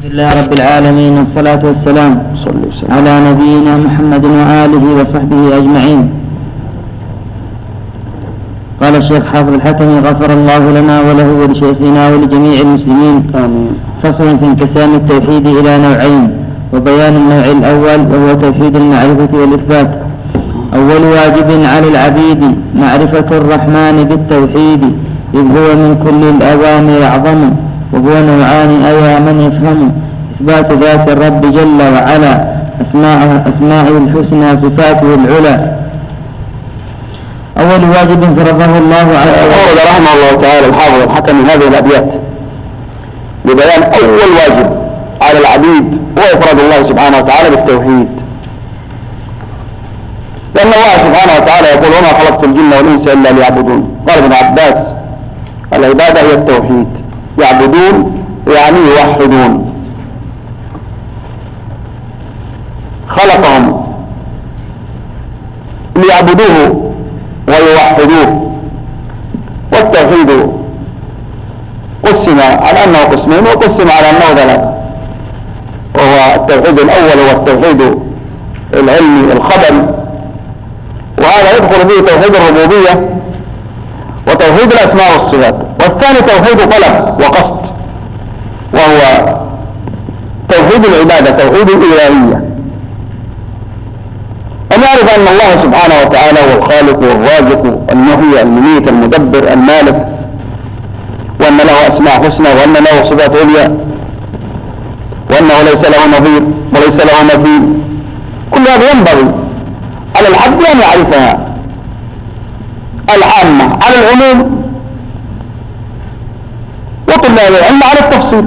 الحمد لله رب العالمين والصلاة والسلام على نبينا محمد وآله وصحبه أجمعين. قال الشيخ حافظ الحكمي غفر الله لنا وله ولشيخنا ولجميع المسلمين. فصل في انقسام التوحيد إلى نوعين، وبيان النوع الأول وهو توحيد المعرفة والإثبات. أول واجب على العبيد معرفة الرحمن بالتوحيد، إذ هو من كل الأوامر أعظم، وهو نوعان أيا من يفهم: إثبات ذات الرب جل وعلا، أسماءه الحسنى صفاته العلى. أول واجب فرضه الله على أورد رحمه الله تعالى الحافظ الحكم من هذه الأبيات ببيان أول واجب على العبيد هو إفراد الله سبحانه وتعالى بالتوحيد، لأن الله سبحانه وتعالى يقول: وما خلقت الجن والإنس إلا ليعبدون. قال ابن عباس: العبادة هي التوحيد، يعبدون يعني يوحدون. خلقهم ليعبدوه ويوحدوه. والتوحيد قسم على أنه قسمين، وقسم على أنه ثلاثة، وهو التوحيد الأول هو التوحيد العلمي الخبري، وهذا يدخل فيه توحيد الربوبية وتوحيد الأسماء والصفات. والثاني توحيد طلب وقصد، وهو توحيد العبادة، توحيد الإلهية. ونعرف أن الله سبحانه وتعالى هو الخالق والرازق المحيي المميت المدبر المالك، وأن له أسماء حسنى، وأن له صفات عليا، وأنه ليس له نظير وليس له مثيل. كل هذا ينبغي على العبد أن يعرفها العامة على العموم، وطلاب العلم على التفصيل.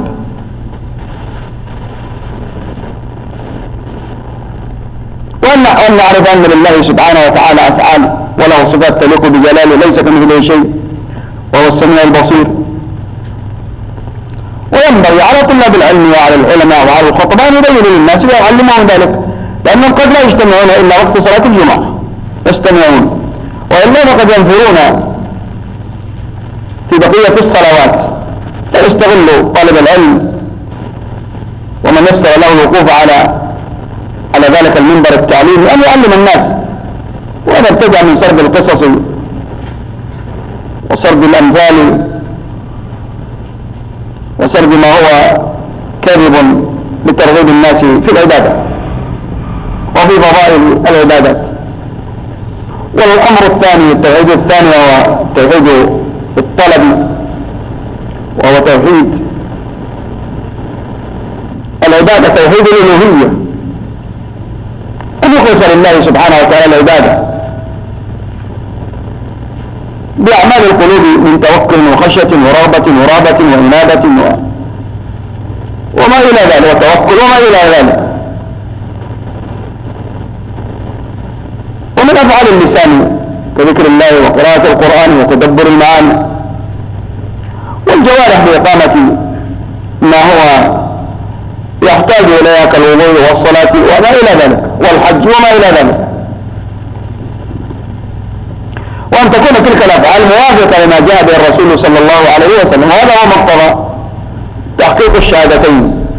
وأن نعرف أن لله سبحانه وتعالى أفعال وله صفات تليق بجلاله، ليس كمثله شيء، وهو السميع البصير. وينبغي على طلاب العلم وعلى العلماء وعلى الخطباء أن يبينوا للناس ويعلمهم ذلك، لأنهم قد لا يجتمعون إلا وقت صلاة الجمعة يستمعون، وإلا فقد ينفرون في بقية الصلوات. فيستغل طالب العلم ومن يسر له الوقوف على ذلك المنبر التعليمي أن يعلم الناس، وأن ابتدع من سرد القصص وسرد الأمثال وسرد ما هو كاذب لترغيب الناس في العبادة وفي فضائل العبادات. والأمر الثاني، التوحيد الثاني، هو توحيد الطلب، وهو توحيد العبادة، توحيد الألوهية، أن يخلص لله سبحانه وتعالى العبادة بأعمال القلوب من توكل وخشية ورغبة ورهبة وإنابة وما إلى ذلك، وتوكل وما إلى ذلك. ومن أفعال اللسان كذكر الله وقراءة القرآن وتدبر المعاني، والجوارح بإقامة ما هو يحتاج إليها كالوضوء والصلاة وما إلى ذلك، والحج وما إلى ذلك. وأن تكون تلك الأفعال موافقة لما جاء به الرسول صلى الله عليه وسلم، وهذا هو مقتضى تحقيق الشهادتين.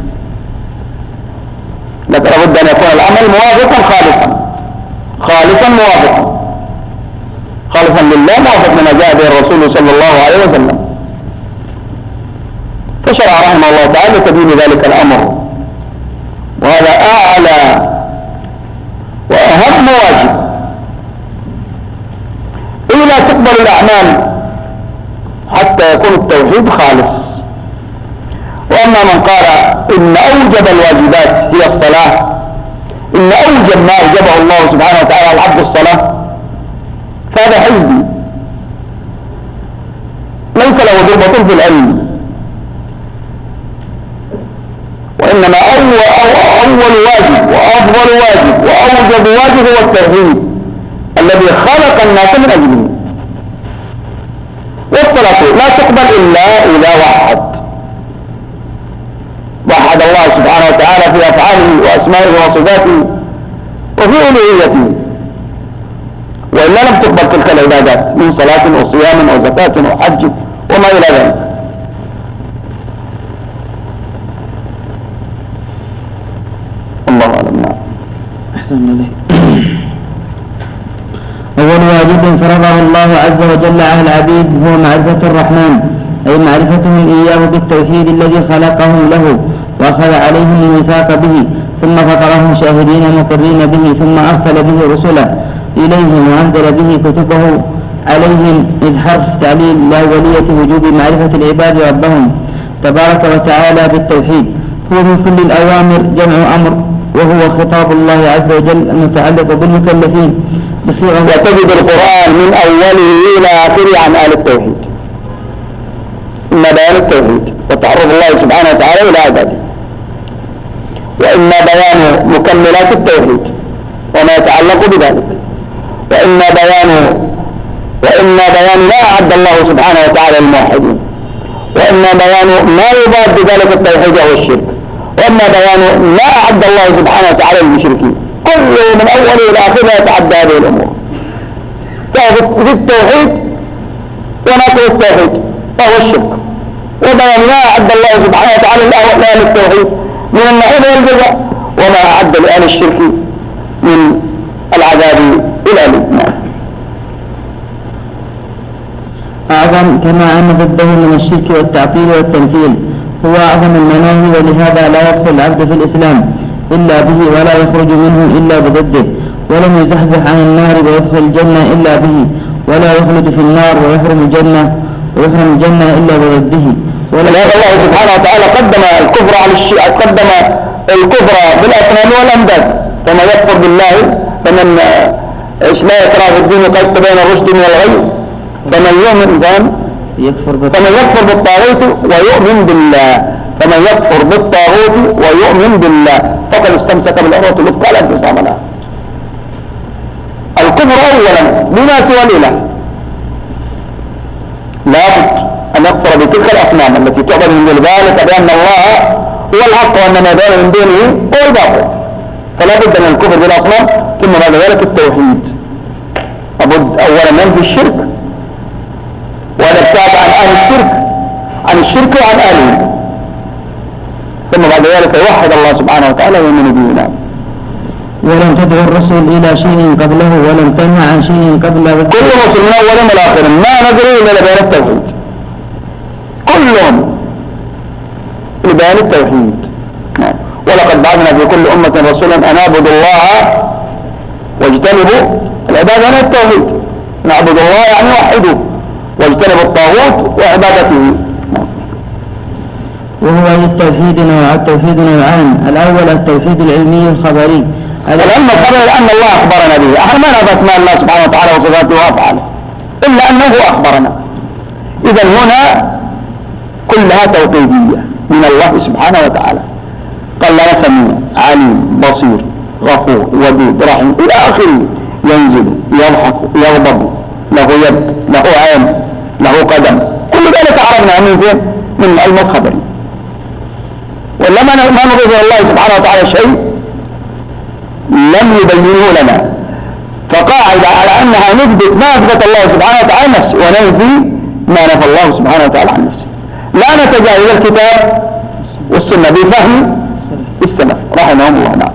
لكن لابد أن يكون العمل موافقا خالصا موافقا لله، موافق لما جاء به الرسول صلى الله عليه وسلم. فشرع رحمه الله تعالى تبيين ذلك الأمر، وهذا أعلى وأهم واجب. إلا تقبل الأعمال حتى يكون التوحيد خالص. وأما من قال إن أوجب الواجبات هي الصلاة، إن أوجب ما أوجبه الله سبحانه وتعالى على العبد الصلاة، فهذا حزبي ليس له ضربة في العلم. وإنما أول واجب وأفضل واجب وأوجب واجب هو التوحيد الذي خلق الناس من أجله. والصلاة لا تقبل إلا إذا وحد الله سبحانه وتعالى في أفعاله وأسمائه وصفاته وفي ألوهيته، وإلا لم تقبل تلك العبادات من صلاة وصيام وزكاة وحج وما إلى ذلك. أحسن إليك. أول واجب فرضه الله عز وجل على العبيد هو معرفة الرحمن، أي معرفتهم إياه بالتوحيد الذي خلقهم له وأخذ عليهم الميثاق به، ثم فطرهم شاهدين مقرين به، ثم أرسل به رسلا إليهم وأنزل به كتبه عليهم، إذ حرف تعليل لأولية وجوب معرفة العباد ربهم تبارك وتعالى بالتوحيد. هو من كل الأوامر جمع أمر، وهو خطاب الله عز وجل المتعلق بالمكلفين بصيغة. وتجد القرآن من أوله إلى آخره عن آل التوحيد، إما بيان التوحيد وتعرف الله سبحانه وتعالى إلى عباده، وإما بيان مكملات التوحيد وما يتعلق بذلك، وإما بيان ما أعد الله سبحانه وتعالى للموحدين، وإما بيان ما يضاد بذلك التوحيد وهو الشرك، وإما بيان ما أعد الله سبحانه وتعالى للمشركين. كله من أوله إلى آخره يتعدى هذه الأمور. في التوحيد ونقل التوحيد وهو الشرك، وبيان ما أعد الله سبحانه وتعالى لأهل التوحيد من النعيم والجزاء، وما أعد لأهل الشرك من العذاب الأليم. أعظم كما أن ضده من الشرك والتعطيل والتمثيل هو أعظم المناهي، ولهذا لا يدخل العبد في الإسلام إلا به، ولا يخرج منه إلا بضده، ولم يزحزح عن النار ويدخل الجنة إلا به، ولا يخلد في النار ويحرم الجنة إلا بضده. ولهذا الله سبحانه وتعالى قدم الكفر على الشيء، قدم الكفر بالأصنام والأنداد. فمن يكفر بالله فمن لا يكره في الدين قد تبين الرشد من الغي، فمن يكفر بالطاغوت ويؤمن بالله، فمن يكفر بالطاغوت ويؤمن بالله فقد استمسك بالعروة الوثقى لا انفصام لها. الكفر أولا بما سوى الإله، لابد أن يكفر بتلك الأصنام التي تعبد من ذلك بأن الله هو الحق وأن ما دون من دونه هو الباطل، فلا بد من الكفر بالأصنام. ثم بعد ذلك التوحيد، لابد أولا ننفي الشرك ونبتعد عن الشرك وعن آله، ثم بعد ذلك يوحد الله سبحانه وتعالى ويؤمن به. نعم. ولم تدعو الرسل إلى شيء قبله ولم تنهى عن شيء قبله. كل رسل من أول من آخر ما ندعو إلا لبيان التوحيد، كلهم لبيان التوحيد. ولقد بعثنا في كل أمة رسولا أن اعبدوا الله واجتنبوا العبادة عن التوحيد. نعبد الله يعني وحده، واجتنبوا الطاغوت وعبادته. وهو التوحيد نوعان، الأول التوحيد العلمي الخبري. العلم الخبري لأن الله أخبرنا به، احنا ما نعرف اسماء الله سبحانه وتعالى وصفاته وأفعاله إلا أنه أخبرنا. إذا هنا كلها توحيدية من الله سبحانه وتعالى. قال لنا سميع عليم بصير غفور ودود رحيم إلى آخره، ينزل يضحك يغضب، له يد له عين له قدم، كل ذلك عرفنا من فين؟ من العلم الخبري. ولما ما نضيف إلى الله سبحانه وتعالى شيء لم يبينه لنا، فقاعدة على أنها نثبت ما أثبت الله سبحانه وتعالى نفسه وننفي ما نفى الله سبحانه وتعالى عن نفسه. لا نتجاوز الكتاب والسنة بفهم السلف رحمهم الله. نعم.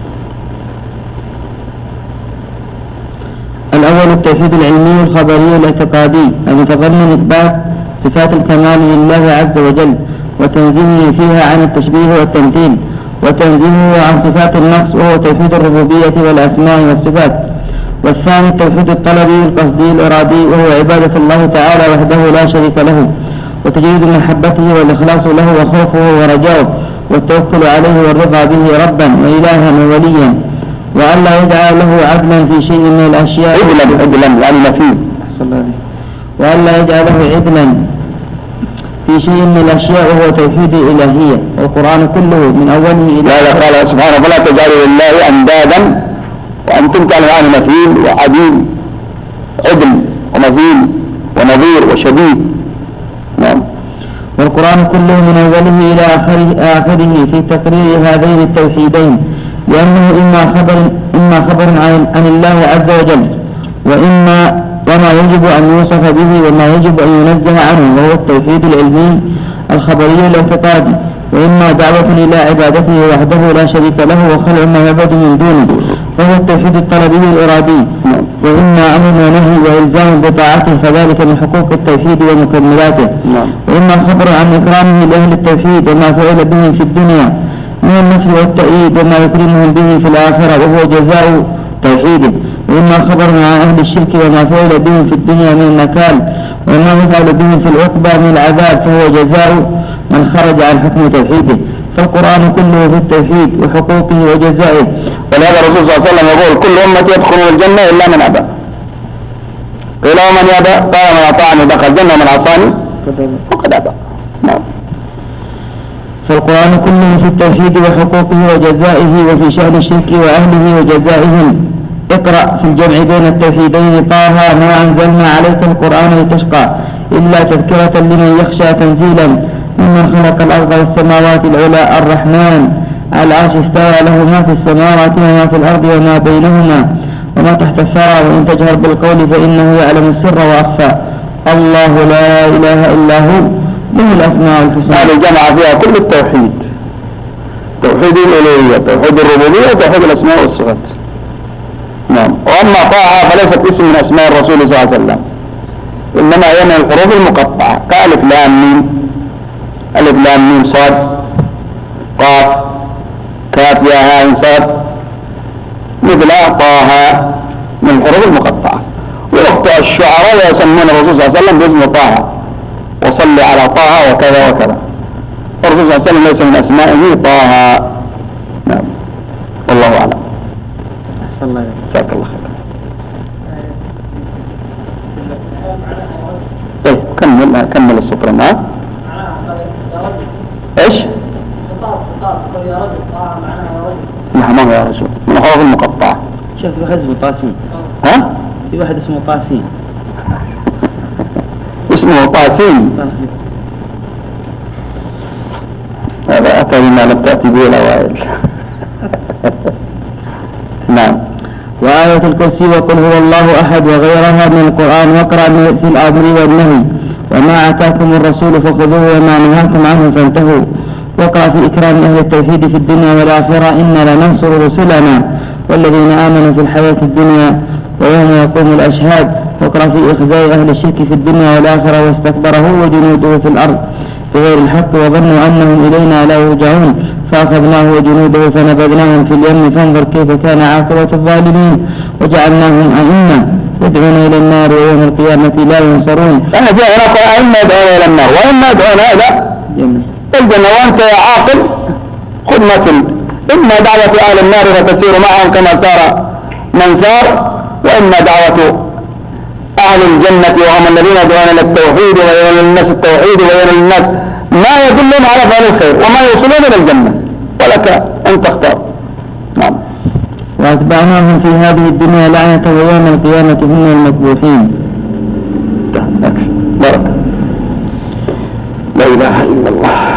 الأول التوحيد العلمي الخبري الاعتقادي المتضمن إثبات صفات الكمال لله عز وجل وتنزيهه فيها عن التشبيه والتمثيل، وتنزيهه عن صفات النقص وهو توحيد الربوبية والأسماء والصفات. والثاني التوحيد الطلبي القصدي الإرادي وهو عبادة الله تعالى وحده لا شريك له، وتجريد محبته والإخلاص له وخوفه ورجاؤه والتوكل عليه والرضا به ربا وإلها ووليا، وأن لا يدعى له عدلا في شيء من الأشياء عدلا يعني نفيذ، وأن لا يجعل له عدلا في شيء من الأشياء وهو توحيد الإلهية. والقرآن كله من أوله إلى لا قال سبحانه فلا تجعلوا لله أندادا وأنتم تعلمون مثيل وعديل، عدل ومثيل ونظير وشبيه. نعم. والقرآن كله من أوله إلى آخره في تقرير هذين التوحيدين، لأنه إما خبر عن الله عز وجل، وما يجب أن يوصف به وما يجب أن ينزه عنه وهو التوحيد العلمي الخبري الاعتقادي، وإما دعوة إلى عبادته وحده لا شريك له وخلع ما يعبد من دونه فهو التوحيد الطلبي الإرادي، وإما أمر ونهي وإلزام بطاعته فذلك من حقوق التوحيد ومكملاته، وإما خبر عن إكرامه لأهل التوحيد وما فعل بهم في الدنيا من النصر والتأييد وما يكرمهم به في الآخرة وهو جزاء توحيده، وإما خبر عن أهل الشرك وما فعل بهم في الدنيا من النكال وما يفعل بهم في العقبى من العذاب فهو جزاء من خرج عن حكم توحيده. فالقرآن كله في التوحيد وحقوقه وجزائه. ولهذا الرسول صلى الله عليه وسلم يقول كل أمتي يدخلون الجنة إلا من أبى. قيل ومن يأبى؟ قال من أطاعني دخل الجنة ومن عصاني فقد أبى. نعم. فالقرآن كله في التوحيد وحقوقه وجزائه وفي شأن الشرك وأهله وجزائهم. اقرأ في الجمع بين التوحيدين طه ما أنزلنا عليك القرآن لتشقى إلا تذكرة لمن يخشى تنزيلا ممن خلق الأرض والسماوات العلى الرحمن على العرش استوى له ما في السماوات وما في الأرض وما بينهما وما تحت الثرى وإن تجهر بالقول فإنه يعلم السر وأخفى الله لا إله إلا هو له الأسماء الحسنى. هذه جمع فيها كل التوحيد، توحيد الألوهية، توحيد الربوبية، توحيد الأسماء والصفات. نعم. وأما طه فليست اسم من أسماء الرسول صلى الله عليه وسلم، إنما هي من الحروف المقطعة كألف لام ميم، ألف لام ميم صاد قاف كاف يا هاء صاد، مثل طه من الحروف المقطعة. ويخطئ الشعراء يسمون الرسول صلى الله عليه وسلم باسم طه وصل على طه وكذا وكذا. الرسول صلى الله عليه وسلم ليس من أسمائه طه. نعم. والله أعلم. جزاك الله خير. طيب كمل السطر. نعم. ايش؟ نعم ما هو يا رجل من الحروف المقطعة. شوف في واحد اسمه طاسين. ها؟ في واحد اسمه طاسين. اسمه طاسين. هذا أتى بما لم تأتي به الأوائل. نعم. وآية الكرسي وقل هو الله أحد وغيرها من القرآن واقرأ في الأمر والنهي وما آتاكم الرسول فخذوه وما نهاكم عنه فانتهوا واقرأ في إكرام أهل التوحيد في الدنيا والآخرة إنا لننصر رسلنا والذين آمنوا في الحياة الدنيا ويوم يقوم الأشهاد واقرأ في إخزاء أهل الشرك في الدنيا والآخرة واستكبره وجنوده في الأرض بغير الحق وظنوا أنهم إلينا لا يرجعون فأخذناه وجنوده فنبذناهم في اليم فانظر كيف كان عاقبة الظالمين وجعلناهم أئمة يدعون إلى النار ويوم القيامة لا ينصرون. أنا جاء هناك أئمة يدعون إلى النار وإما يدعون إلى الجنة وأنت يا عاقل خذ ما تريد، إما دعوة أهل النار فتسير معهم كما سار من سار، وإما دعوة أهل الجنة وهم الذين يدعون إلى التوحيد ويدعون للناس التوحيد ويدعون للناس ما يدلون على فعل الخير وما يوصلون إلى الجنة ولك أن تختار. نعم. وأتبعناهم في هذه الدنيا لعنة ويوم القيامة هم المذبوحين. بارك. لا إله إلا الله.